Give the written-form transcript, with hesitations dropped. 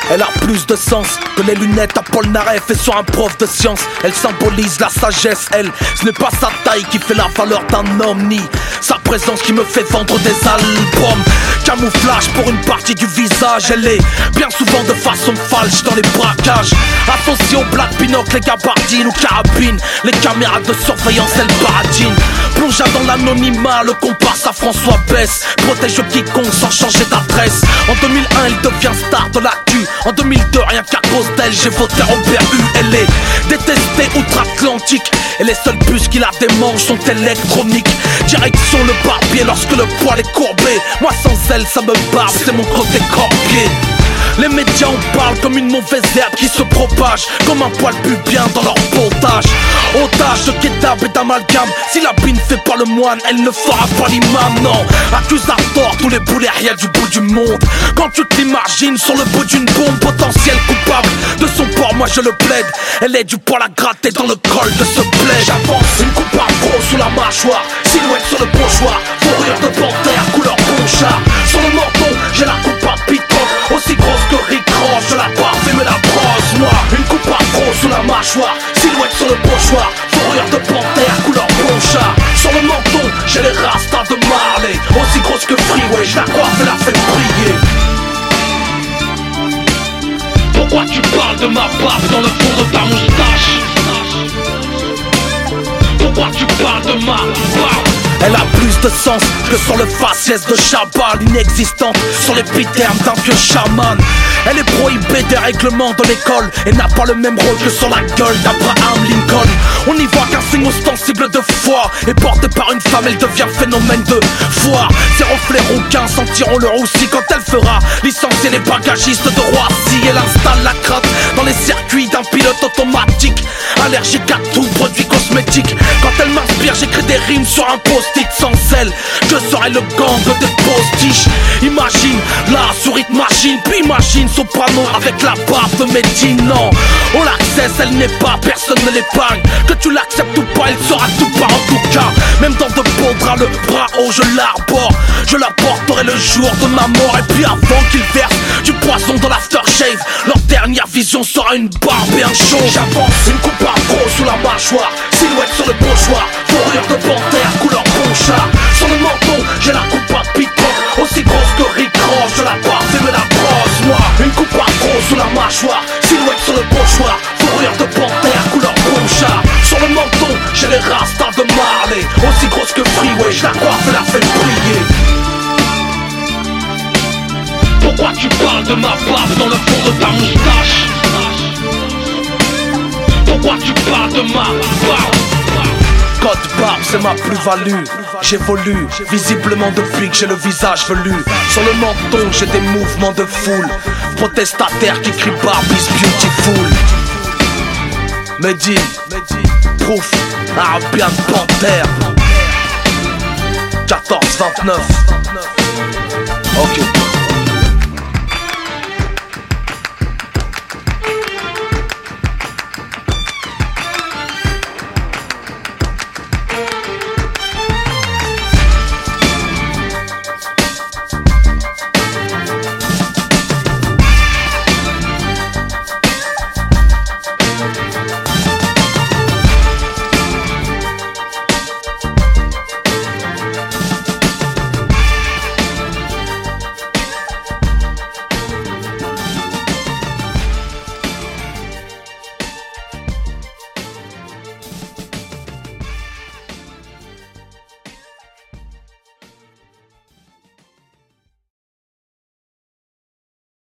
Elle a plus de sens que les lunettes à Paul Naref et sur un prof de science. Elle symbolise la sagesse, elle. Ce n'est pas sa taille qui fait la valeur d'un homme, ni sa présence qui me fait vendre des albums. Camouflage pour une partie du visage. Elle est bien souvent de façon falche dans les braquages. Associée au black binocle, les gabardines ou carabines, les caméras de surveillance, elle baratine. Plongea dans l'anonymat, le comparse à François Besse protège quiconque sans changer d'adresse. En 2001, elle devient star de l'actu. En 2002, rien qu'à cause d'elle, j'ai voté en BRU. Elle est détestée outre-Atlantique et les seuls bus qui la démangent sont électroniques. Direction le barbier lorsque le poil est courbé. Moi sans elle, ça me barbe, c'est mon côté corpier. Les médias en parlent comme une mauvaise herbe qui se propage comme un poil pubien dans leur potage. Otage de kidnap et d'amalgame. Si la bine fait pas le moine, elle ne fera pas l'imam, non. Accuse à tort tous les boulets rien du bout du monde. Quand tu t'imagines sur le bout d'une bombe, potentiel coupable de son port, moi je le plaide. Elle est du poil à gratter dans le col de ce plaid. J'avance, une coupe afro sous la mâchoire, silhouette sur le pochoir, fourrure de panthère, couleur ponchard. Sur le menton, j'ai la coupe à piquante, aussi grosse que Rick Ross, je la barbe et me la brosse. Moi, une coupe afro sous la mâchoire, silhouette sur le pochoir, fourrure de panthère, couleur ponchard. Sur le menton, j'ai les rastas de Marley, aussi grosse que Freeway, je la coiffe et la fais briller. Pourquoi tu parles de ma barbe dans le fond de ta moustache? Pourquoi tu parles de ma barbe? Elle a plus de sens que sur le faciès de Chabal, inexistante sur l'épiderme d'un vieux chaman. Elle est prohibée des règlements de l'école et n'a pas le même rôle que sur la gueule d'Abraham Lincoln. On n'y voit qu'un signe ostensible de foi, et portée par une femme, elle devient phénomène de foire. Ses reflets rouquins sentiront le roussi quand elle fera licencier les bagagistes de Roissy. Elle installe la crainte dans les circuits d'un pilote automatique, allergique à tout produit cosmétique. Quand elle m'inspire, j'écris des rimes sur un post-it. Sans elle, je serais le gang des postiches. Imagine la souris de machine, puis imagine soprano avec la barbe de Medine. Non, on l'accesse, elle n'est pas, personne ne l'épargne. Que tu l'acceptes ou pas, elle sera tout part en tout cas. Même dans de beaux draps, le bras haut, je l'arbore. Je la porterai le jour de ma mort. Et puis avant qu'ils versent du poison dans l'aftershave, leur dernière vision sera une barbe et un show. J'avance, une coupe afro sous la mâchoire, silhouette sur le pochoir, fourrure de panthère, couleur ponchard. Sur le menton, j'ai la coupe à piquant, aussi grosse que Rick Ross, je la barbe et me la brosse. Moi, une coupe afro sous la mâchoire, silhouette sur le pochoir, fourrure de panthère, couleur ponchard. Sur le menton, j'ai les rastas de Marley, aussi grosse que Freeway, je la coiffe et la fais briller. Pourquoi tu parles de ma barbe dans le fond de ta moustache? Pourquoi tu parles de ma barbe? Code barbe, c'est ma plus-value. J'évolue, visiblement depuis que j'ai le visage velu. Sur le menton, j'ai des mouvements de foule, protestataires qui crient Barbe is beautiful. Medine, Proof, Arabian Panther 14-29. Ok.